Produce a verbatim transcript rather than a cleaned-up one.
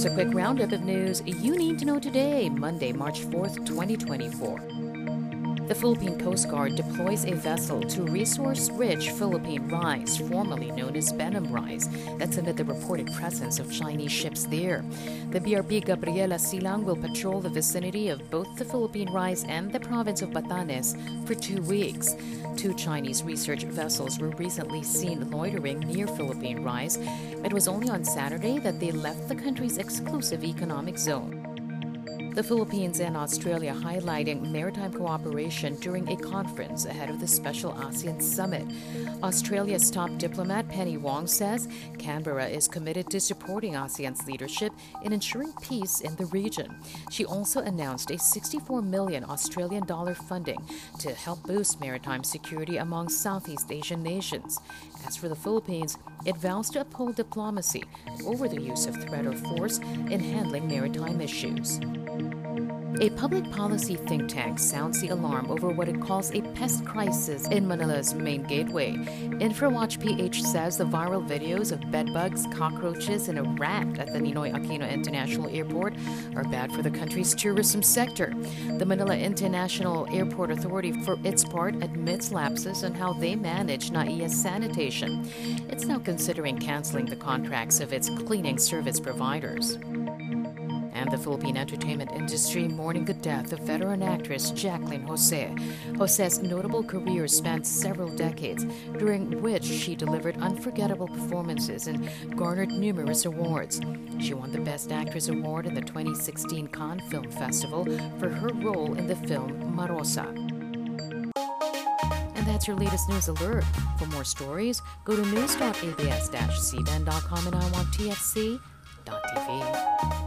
Here's a quick roundup of news you need to know today, Monday, March fourth, twenty twenty-four. The Philippine Coast Guard deploys a vessel to resource-rich Philippine rice, formerly known as Benham rice. That's amid the reported presence of Chinese ships there. The B R P Gabriela Silang will patrol the vicinity of both the Philippine rice and the province of Batanes for two weeks. Two Chinese research vessels were recently seen loitering near Philippine rice. It was only on Saturday that they left the country's exclusive economic zone. The Philippines and Australia highlighting maritime cooperation during a conference ahead of the special ASEAN summit. Australia's top diplomat Penny Wong says Canberra is committed to supporting ASEAN's leadership in ensuring peace in the region. She also announced a sixty-four million Australian dollar funding to help boost maritime security among Southeast Asian nations. As for the Philippines, it vows to uphold diplomacy over the use of threat or force in handling maritime issues. A public policy think tank sounds the alarm over what it calls a pest crisis in Manila's main gateway. InfraWatch P H says the viral videos of bedbugs, cockroaches, and a rat at the Ninoy Aquino International Airport are bad for the country's tourism sector. The Manila International Airport Authority, for its part, admits lapses in how they manage N A I A's sanitation. It's now considering canceling the contracts of its cleaning service providers. And the Philippine entertainment industry mourning the death of veteran actress Jacqueline Jose. Jose's notable career spanned several decades, during which she delivered unforgettable performances and garnered numerous awards. She won the Best Actress Award in the twenty sixteen Cannes Film Festival for her role in the film Marosa. And that's your latest news alert. For more stories, go to news dot a b s dash c b a n dot com and I want T F C dot T V.